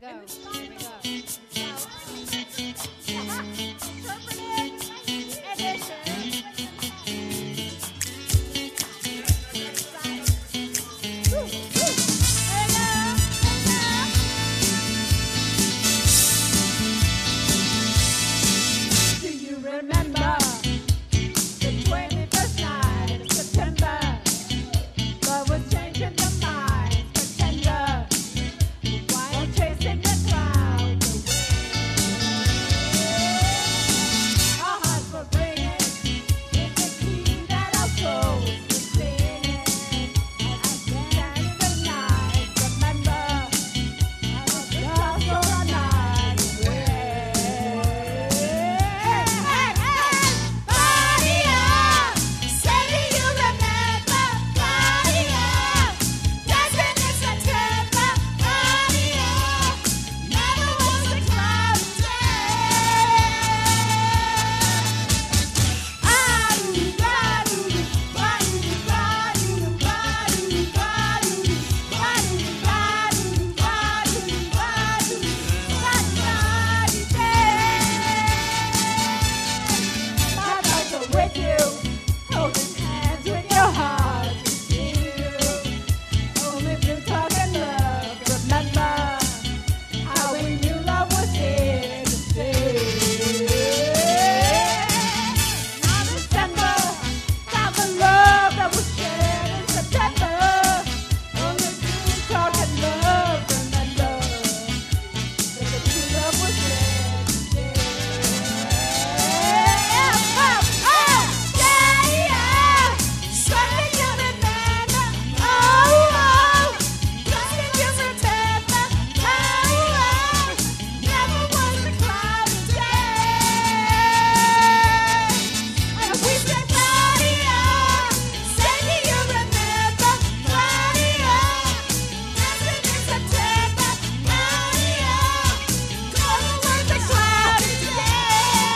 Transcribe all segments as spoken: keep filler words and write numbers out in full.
go. And this Here we go. Do you remember the twenty-first night of September? Love was changing the minds, pretender, while chasing the clouds away. Our hearts were ringing with the key that our souls were singing. As we danced the night, remember, I was lost for a night away. Hey, hey, hey! Party on! Say do you remember? Party on! Dancing in September. Party on! Never was a cloudy day. My thoughts are with you, holding hands with your heart to see you. Only through talk and love, remember how we knew love was here to stay. Now December, found the love that was shared in September. Only through talk and love, remember that the true love was here to stay. Oh, oh, yeah, yeah. Something you remember. Oh, oh. Something you remember. Oh, oh. Never was a cloudy day. And we said, party on. Say, do you remember? Party on. Dancing in September. Party on. Never was a cloudy day.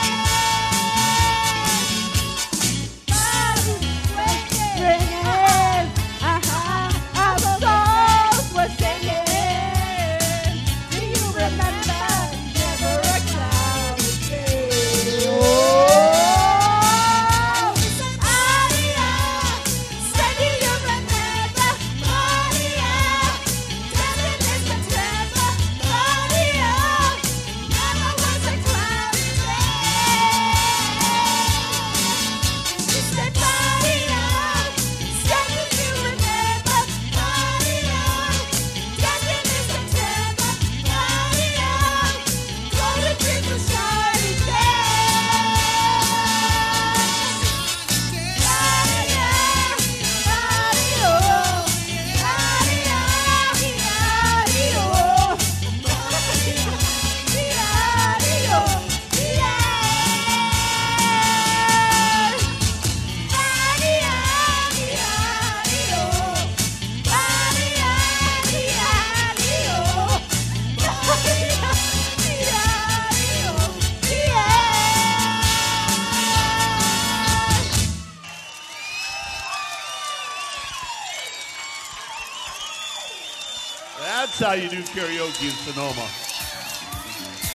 Ringing, uh-huh, our souls were singing. Do you remember? Never a cloudy day. Oh, party on. Say, do you remember? Party on. Dancing in September. Party on. Never was a cloudy day. We said party on, say do you remember? Party on, dancing in September. Party on, go to drink the shawty Party on, party on, party on, party on, party on, That's how you do karaoke in Sonoma.